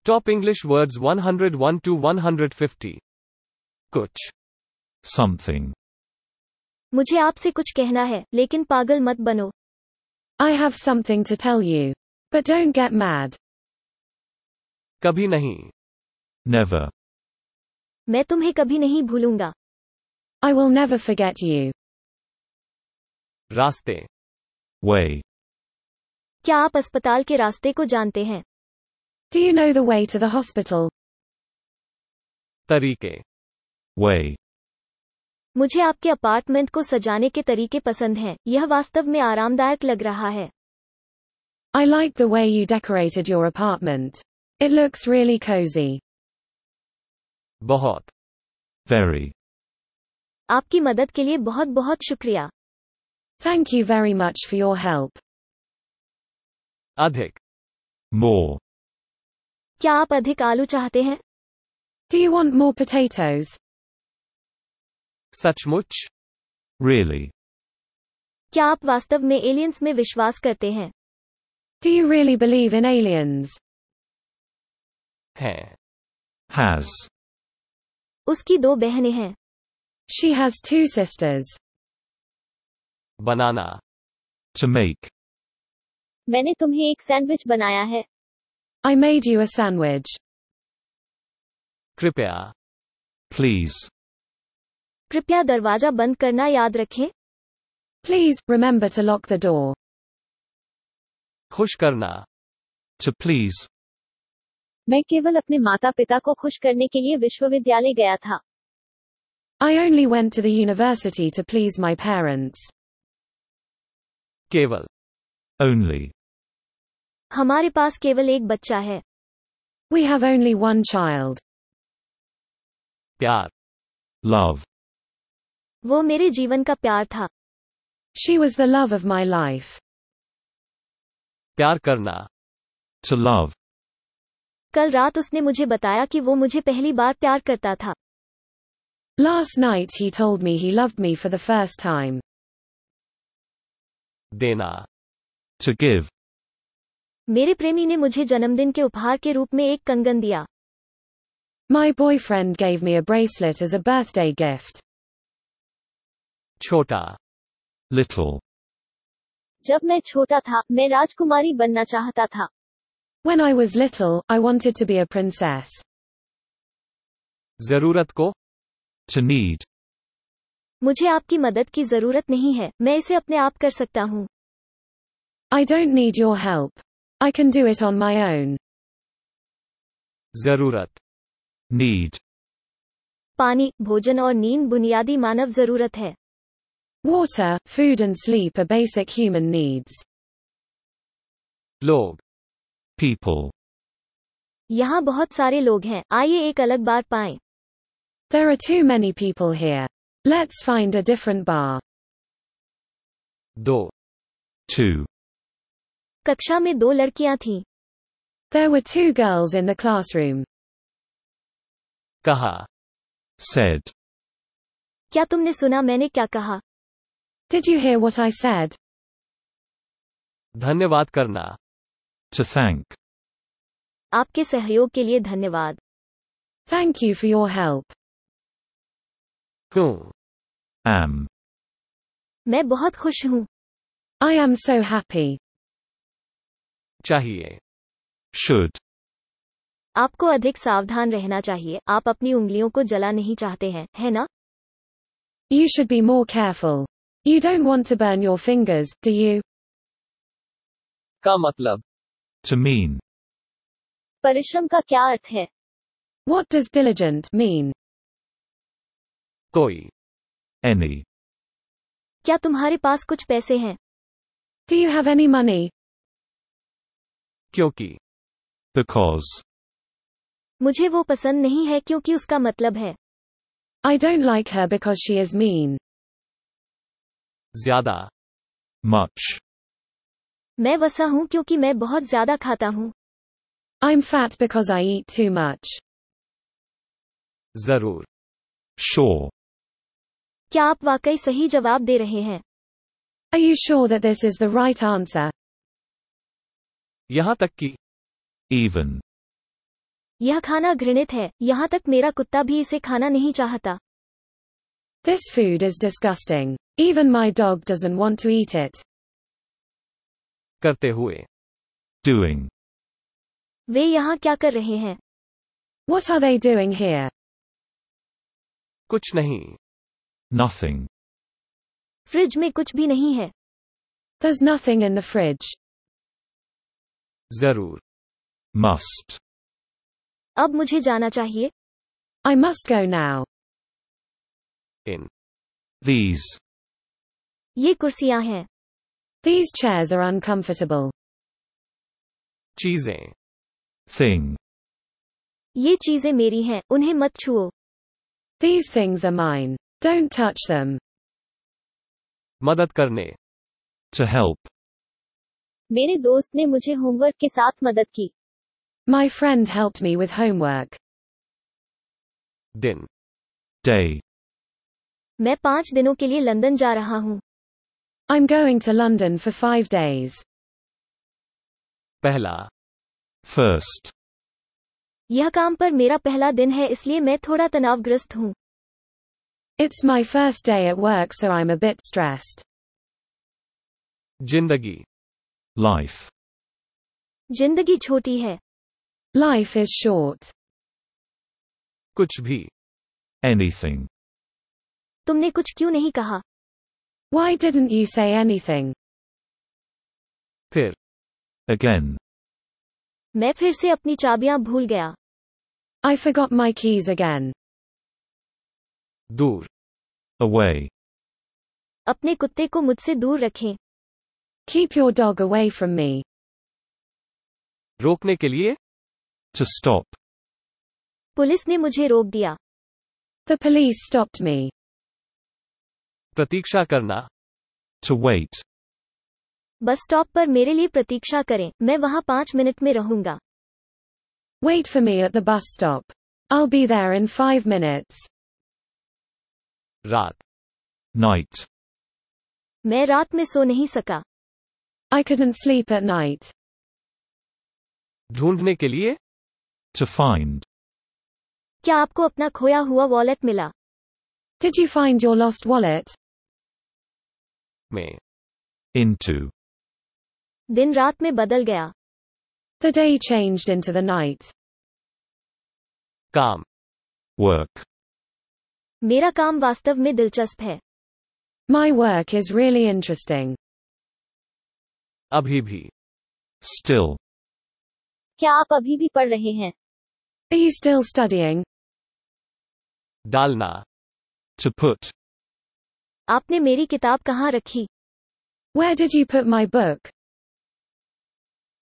Top English words 101 to 150. कुछ. Something. मुझे आपसे कुछ कहना है, लेकिन पागल मत बनो. I have something to tell you. But don't get mad. कभी नहीं. Never. मैं तुम्हें कभी नहीं भूलूंगा. I will never forget you. रास्ते. Way. क्या आप अस्पताल के रास्ते को जानते हैं? Do you know the way to the hospital? तरीके. Way. मुझे आपके अपार्टमेंट को सजाने के तरीके पसंद हैं, यह वास्तव में आरामदायक लग रहा है. I like the way you decorated your apartment. It looks really cozy. बहुत. Very. आपकी मदद के लिए बहुत बहुत शुक्रिया. Thank you very much for your help. अधिक. More. क्या आप अधिक आलू चाहते हैं? Do you want more potatoes? सचमुच. Really. क्या आप वास्तव में एलियंस में विश्वास करते हैं? Do you really believe in aliens? है. Has. उसकी 2 बहनें हैं. She has 2 sisters. Banana. To make. मैंने तुम्हें एक सैंडविच बनाया है. I made you a sandwich. कृपया. Please. कृपया दरवाजा बंद करना याद रखें. Please, remember to lock the door. खुश करना. To please. मैं केवल अपने माता पिता को खुश करने के लिए विश्वविद्यालय गया था. I only went to the university to please my parents. केवल. Only. हमारे पास केवल एक बच्चा है. We have only one child. प्यार. Love. वो मेरे जीवन का प्यार था. She was the love of my life. प्यार करना. To love. कल रात उसने मुझे बताया कि वो मुझे पहली बार प्यार करता था. Last night he told me he loved me for the first time. देना. To give. मेरे प्रेमी ने मुझे जन्मदिन के उपहार के रूप में एक कंगन दिया. My boyfriend gave me a bracelet as a birthday gift. छोटा. Little. जब मैं छोटा था, मैं राजकुमारी बनना चाहता था. When I was little, I wanted to be a princess. जरूरत को. To need. मुझे आपकी मदद की जरूरत नहीं है, मैं इसे अपने आप कर सकता हूँ. I don't need your help. I can do it on my own. जरूरत. Need. पानी, भोजन और नींद बुनियादी मानव जरूरत है. Water, food and sleep are basic human needs. लोग. People. यहाँ बहुत सारे लोग हैं, आइए एक अलग बार पाएं. There are too many people here. Let's find a different bar. 2. 2. कक्षा में 2 लड़कियां थीं. There were 2 girls in the classroom. कहा. Said. क्या तुमने सुना मैंने क्या कहा? Did you hear what I said? धन्यवाद करना. To thank. आपके सहयोग के लिए धन्यवाद. Thank you for your help. क्यों. Am. मैं बहुत खुश हूँ. I am so happy. चाहिए. Should. आपको अधिक सावधान रहना चाहिए, आप अपनी उंगलियों को जला नहीं चाहते हैं, है ना? You should be more careful. You don't want to burn your fingers, do you? का मतलब. To mean. परिश्रम का क्या अर्थ है? What does diligent mean? कोई. Any. क्या तुम्हारे पास कुछ पैसे हैं? Do you have any money? क्योंकि. Because. मुझे वो पसंद नहीं है क्योंकि उसका मतलब है. I don't like her because she is mean. ज्यादा. Much. मैं वसा हूँ क्योंकि मैं बहुत ज्यादा खाता हूँ. I'm fat because I eat too much. जरूर. Sure. क्या आप वाकई सही जवाब दे रहे हैं? Are you sure that this is the right answer? यहाँ तक कि. Even. यह खाना घृणित है, यहाँ तक मेरा कुत्ता भी इसे खाना नहीं चाहता। This food is disgusting. Even my dog doesn't want to eat it. करते हुए, Doing. वे यहाँ क्या कर रहे हैं? What are they doing here? कुछ नहीं, Nothing. फ्रिज में कुछ भी नहीं है। There's nothing in the fridge. जरूर, Must. अब मुझे जाना चाहिए। I must go now. In, These. ये कुर्सियां हैं। These chairs are uncomfortable. चीजें, Thing. ये चीजें मेरी हैं, उन्हें मत छुओ। These things are mine. Don't touch them. मदद करने, To help. मेरे दोस्त ने मुझे होमवर्क के साथ मदद की। My friend helped me with homework. दिन, Day. मैं 5 दिनों के लिए लंदन जा रहा हूँ। I'm going to London for 5 days. पहला, First. यह काम पर मेरा पहला दिन है, इसलिए मैं थोड़ा तनावग्रस्त हूँ। It's my first day at work, so I'm a bit stressed. जिंदगी, Life. जिंदगी छोटी है। Life is short. कुछ भी, Anything. तुमने कुछ क्यों नहीं कहा? Why didn't you say anything? फिर, Again. मैं फिर से अपनी चाबियां भूल गया। I forgot my keys again. दूर, Away. अपने कुत्ते को मुझसे दूर रखें। Keep your dog away from me. रोकने के लिए, To stop. पुलिस ने मुझे रोक दिया। The police stopped me. प्रतीक्षा करना, To wait. बस स्टॉप पर मेरे लिए प्रतीक्षा करें, मैं वहां 5 मिनट में रहूंगा। Wait for me at the bus stop. I'll be there in 5 minutes. रात, Night. मैं रात में सो नहीं सका। I couldn't sleep at night. ढूंढने के लिए, To find. क्या आपको अपना खोया हुआ वॉलेट मिला? Did you find your lost wallet? में, Into. दिन रात में बदल गया। The day changed into the night. काम, Work. मेरा काम वास्तव में दिलचस्प है। My work is really interesting. अभी भी, Still. क्या आप अभी भी पढ़ रहे हैं? Are you still studying? डालना, To put. आपने मेरी किताब कहाँ रखी? Where did you put my book?